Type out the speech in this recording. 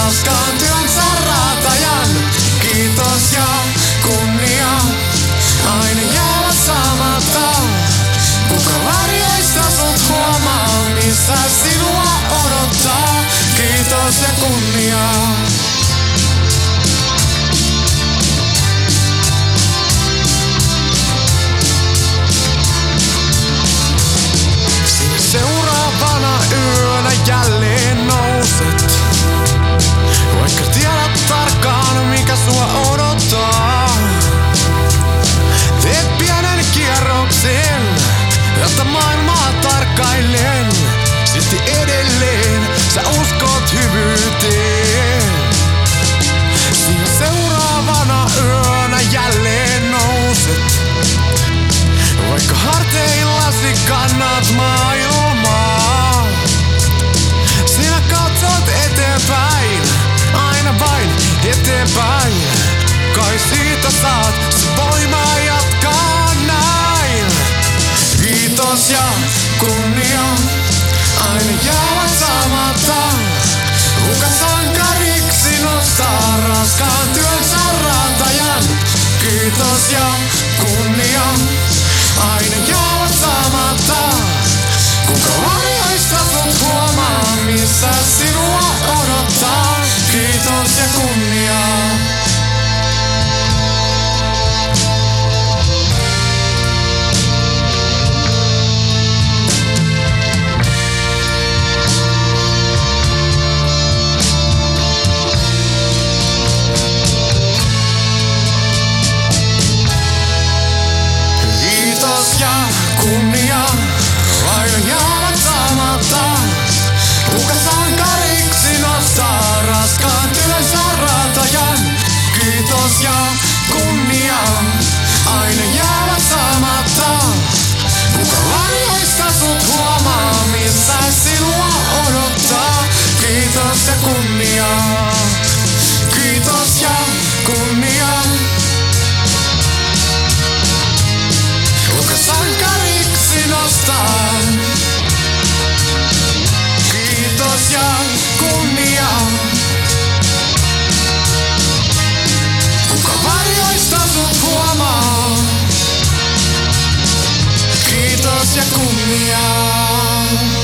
raskaan työnsä raatajan. Kiitos ja kunnia aina jäävät saamatta. Kuka varjoista sut huomaa, missä sinua odottaa? Kiitos ja kunnia. Seuraavana yönä jälleen nouset, vaikka tiedät tarkkaan mikä sua odottaa. Teet pienen kierroksen, tätä maailmaa tarkkaillen. Silti edelleen sä uskot hyvyyteen. Siinä seuraavana yönä jälleen nouset, vaikka harteillasi kannat maailmaa. Sinä katsot eteenpäin, aina vain eteenpäin. Kai siitä saat voimaa jatkaa näin. Kiitos ja kunnia aina jäävät saamatta. Kuka sankariksi nostaa raskaan työnsä raatajan? Kiitos ja kunnia aina jäävät saamatta. Kuka varjoista sut huomaa, missä sinua odottaa? Kiitos ja kunnia. Kunnia aina jäävät saamatta. Kuka sankariksi nostaa raskaan työnsä raatajan? Kiitos ja kunnia aina jäävät saamatta. Kuka varjoista sut huomaa, missä sinua odottaa? Kiitos ja kunnia. Kiitos ja kunnia. Kuka sankariksi nostaa? Kiitos ja kunnia. Kuka varjoista sut huomaa? Kiitos ja kunnia.